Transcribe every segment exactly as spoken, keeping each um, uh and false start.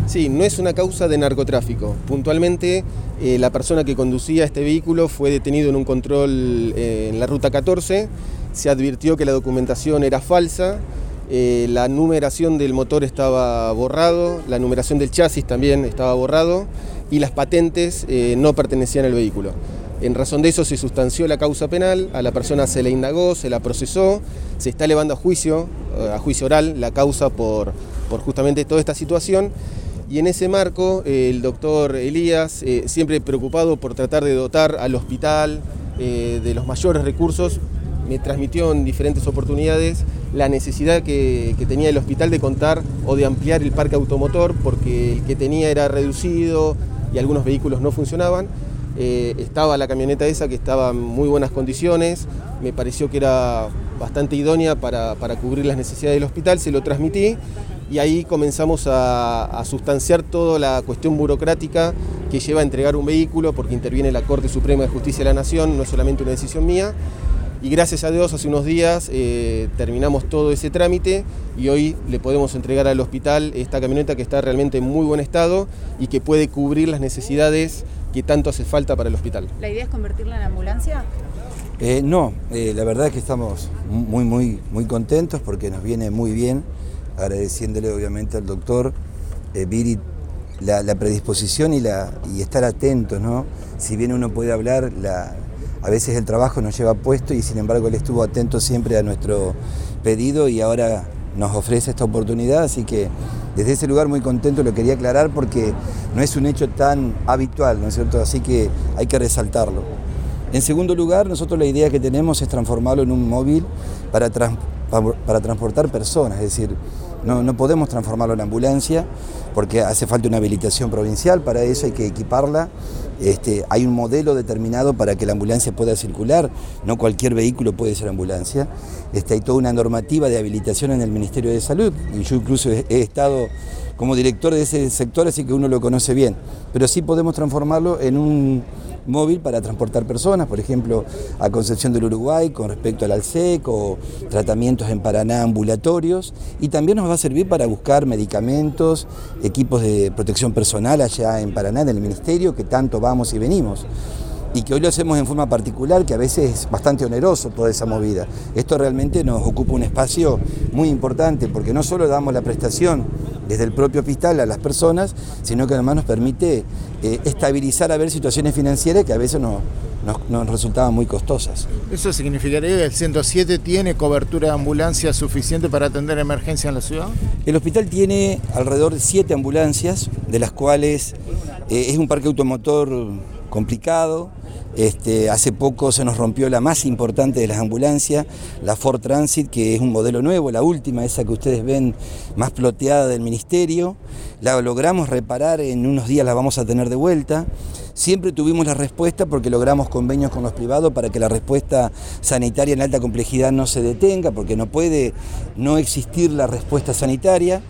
Sí, no es una causa de narcotráfico. Puntualmente, eh, la persona que conducía este vehículo fue detenido en un control eh, en la ruta catorce. Se advirtió que la documentación era falsa, eh, la numeración del motor estaba borrado, la numeración del chasis también estaba borrado y las patentes eh, no pertenecían al vehículo. En razón de eso se sustanció la causa penal, a la persona se le indagó, se la procesó, se está elevando a juicio, a juicio oral, la causa por, por justamente toda esta situación. Y en ese marco, eh, el doctor Elías, eh, siempre preocupado por tratar de dotar al hospital eh, de los mayores recursos, me transmitió en diferentes oportunidades la necesidad que, que tenía el hospital de contar o de ampliar el parque automotor, porque el que tenía era reducido y algunos vehículos no funcionaban. Eh, estaba la camioneta esa que estaba en muy buenas condiciones, me pareció que era bastante idónea para, para cubrir las necesidades del hospital, se lo transmití. Y ahí comenzamos a, a sustanciar toda la cuestión burocrática que lleva a entregar un vehículo, porque interviene la Corte Suprema de Justicia de la Nación, no es solamente una decisión mía. Y gracias a Dios, hace unos días eh, terminamos todo ese trámite y hoy le podemos entregar al hospital esta camioneta que está realmente en muy buen estado y que puede cubrir las necesidades que tanto hace falta para el hospital. ¿La idea es convertirla en ambulancia? Eh, no, eh, la verdad es que estamos muy, muy, muy contentos porque nos viene muy bien, agradeciéndole obviamente al doctor eh, Viri la, la predisposición y, la, y estar atentos, ¿no? Si bien uno puede hablar, la, a veces el trabajo nos lleva puesto y sin embargo él estuvo atento siempre a nuestro pedido y ahora nos ofrece esta oportunidad, así que desde ese lugar muy contento, lo quería aclarar porque no es un hecho tan habitual, ¿no es cierto? Así que hay que resaltarlo. En segundo lugar, nosotros la idea que tenemos es transformarlo en un móvil para, trans, para transportar personas, es decir, no, no podemos transformarlo en ambulancia porque hace falta una habilitación provincial, para eso hay que equiparla. Este, hay un modelo determinado para que la ambulancia pueda circular, no cualquier vehículo puede ser ambulancia. Este, hay toda una normativa de habilitación en el Ministerio de Salud y yo incluso he, he estado como director de ese sector, así que uno lo conoce bien, pero sí podemos transformarlo en un móvil para transportar personas, por ejemplo, a Concepción del Uruguay con respecto al ALSEC o tratamientos en Paraná ambulatorios, y también nos va a servir para buscar medicamentos, equipos de protección personal allá en Paraná, en el Ministerio, que tanto vamos y venimos. Y que hoy lo hacemos en forma particular, que a veces es bastante oneroso toda esa movida. Esto realmente nos ocupa un espacio muy importante, porque no solo damos la prestación desde el propio hospital a las personas, sino que además nos permite eh, estabilizar a ver situaciones financieras que a veces nos, nos, nos resultaban muy costosas. ¿Eso significaría que el ciento siete tiene cobertura de ambulancia suficiente para atender emergencia en la ciudad? El hospital tiene alrededor de siete ambulancias, de las cuales eh, es un parque automotor complicado. Este, hace poco se nos rompió la más importante de las ambulancias, la Ford Transit, que es un modelo nuevo, la última, esa que ustedes ven más ploteada del Ministerio. La logramos reparar, en unos días la vamos a tener de vuelta. Siempre tuvimos la respuesta porque logramos convenios con los privados para que la respuesta sanitaria en alta complejidad no se detenga, porque no puede no existir la respuesta sanitaria.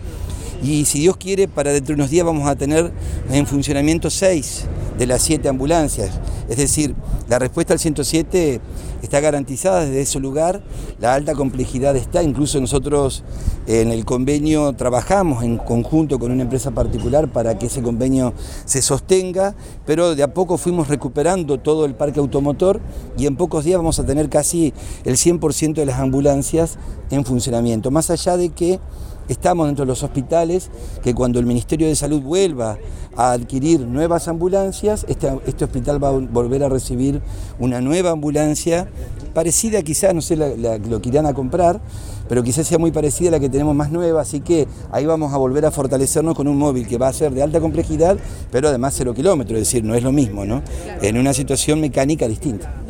Y si Dios quiere, para dentro de unos días vamos a tener en funcionamiento seis de las siete ambulancias. Es decir, la respuesta al ciento siete está garantizada desde ese lugar, la alta complejidad está, incluso nosotros en el convenio trabajamos en conjunto con una empresa particular para que ese convenio se sostenga, pero de a poco fuimos recuperando todo el parque automotor y en pocos días vamos a tener casi el cien por ciento de las ambulancias en funcionamiento, más allá de que estamos dentro de los hospitales, que cuando el Ministerio de Salud vuelva a adquirir nuevas ambulancias, este, este hospital va a volver a recibir una nueva ambulancia, parecida quizás, no sé la, la, lo que irán a comprar, pero quizás sea muy parecida a la que tenemos más nueva, así que ahí vamos a volver a fortalecernos con un móvil que va a ser de alta complejidad, pero además cero kilómetros, es decir, no es lo mismo, ¿no? En una situación mecánica distinta.